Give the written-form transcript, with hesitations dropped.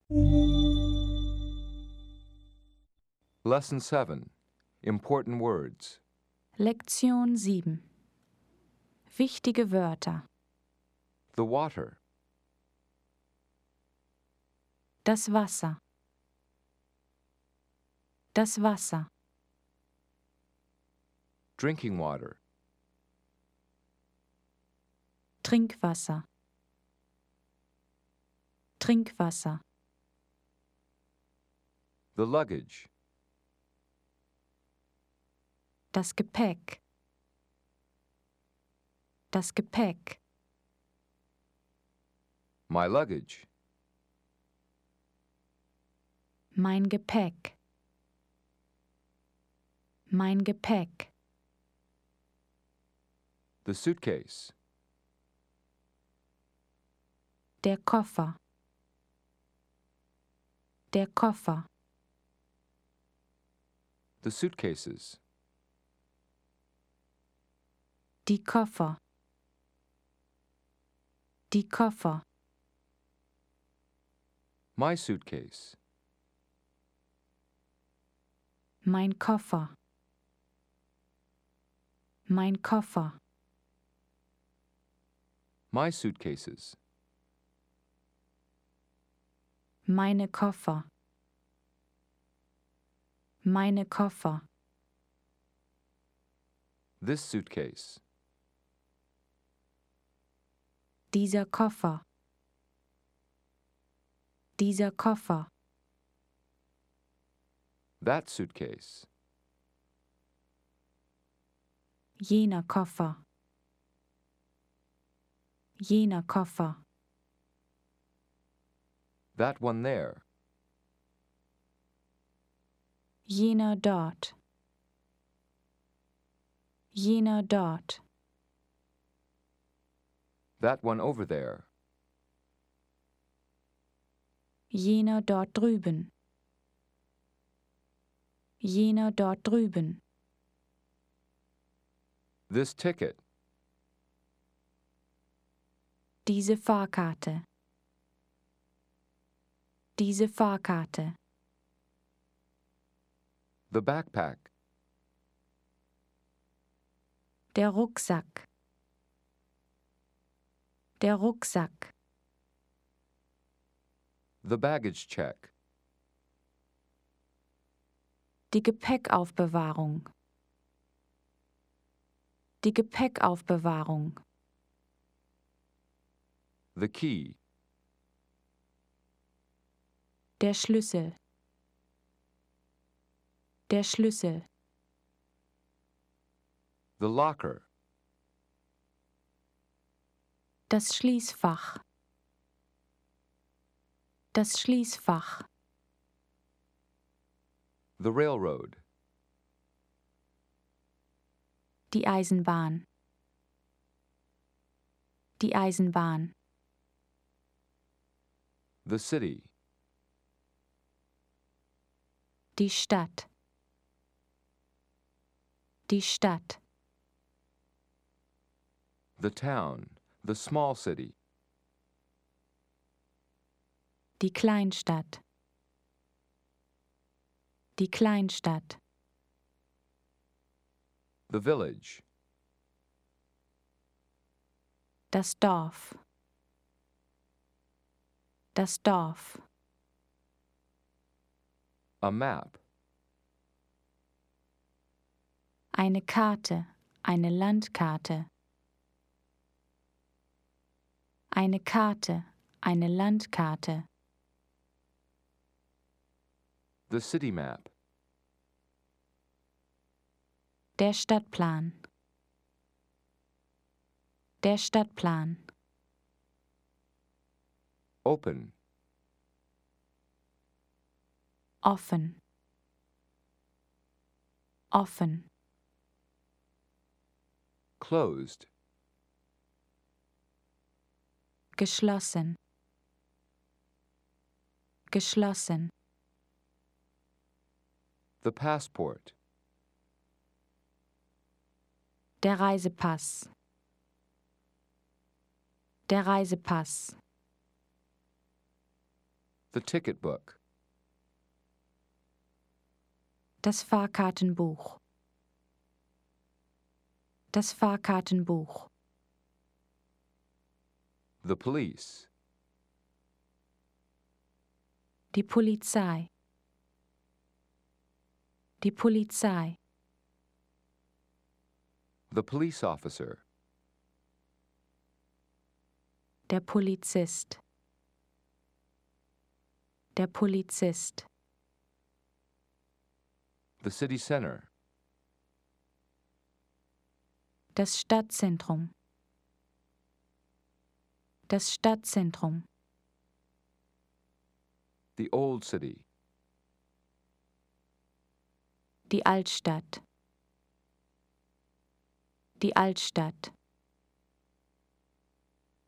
Lesson 7. Important words. Lektion 7. Wichtige Wörter. The water. Das Wasser. Das Wasser. Drinking water. Trinkwasser. Trinkwasser. The luggage. Das Gepäck. Das Gepäck. My luggage. Mein Gepäck. Mein Gepäck. The suitcase. Der Koffer. Der Koffer. The suitcases. Die Koffer. Die Koffer. My suitcase. Mein Koffer. Mein Koffer. My suitcases. Meine Koffer. Meine Koffer. This suitcase. Dieser Koffer. Dieser Koffer. That suitcase. Jener Koffer. Jener Koffer. That one there. Jener dort. Jener dort. That one over there. Jener dort drüben. Jener dort drüben. This ticket. Diese Fahrkarte. Diese Fahrkarte. The backpack. Der Rucksack. Der Rucksack. The baggage check. Die Gepäckaufbewahrung. Die Gepäckaufbewahrung. The key. Der Schlüssel. Der Schlüssel. The locker. Das Schließfach. Das Schließfach. The railroad. Die Eisenbahn. Die Eisenbahn. The city. Die Stadt. Die Stadt. The town. The small city. Die Kleinstadt. Die Kleinstadt. The village. Das Dorf. Das Dorf. A map. Eine Karte, eine Landkarte. Eine Karte, eine Landkarte. The city map. Der Stadtplan. Der Stadtplan. Open. Offen. Offen. Closed. Geschlossen. Geschlossen. The passport. Der Reisepass. Der Reisepass. The ticket book. Das Fahrkartenbuch. Das Fahrkartenbuch. The police. Die Polizei. Die Polizei. The police officer. Der Polizist. Der Polizist. The city center. Das Stadtzentrum. Das Stadtzentrum. The old city. Die Altstadt. Die Altstadt.